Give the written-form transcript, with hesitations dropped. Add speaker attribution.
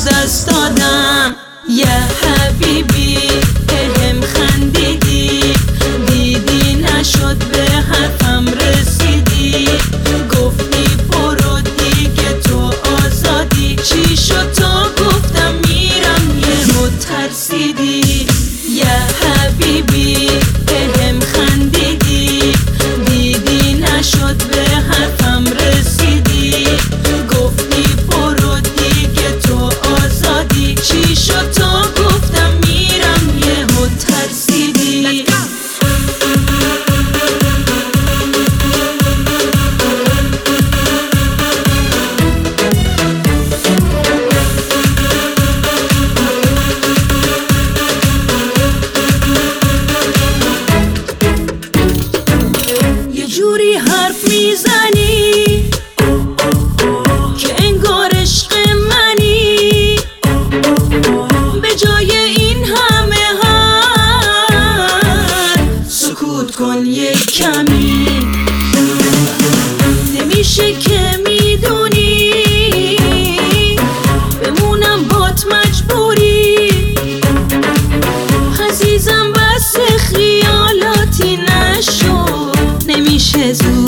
Speaker 1: از دست دادم. یه حبیبی بهم خندیدی، دیدی نشد به حرفم رسیدی، گفتی برو دیگه تو آزادی، چی شد تا گفتم میرم یهو ترسیدی. یه حبیبی بهم خندیدی، دیدی نشد به حرفم رسیدی، گفتی برو دیگه تو آزادی، چی شد تا گفتم میرم یهو ترسیدی. جوری حرف میزنی که انگار عشق منی، به جای این همه حرف سکوت کن یک کمی. نمیشه که میدونی بمونم بات مجبوری، عزیزم بس خیالاتی نشو، نمیشه زود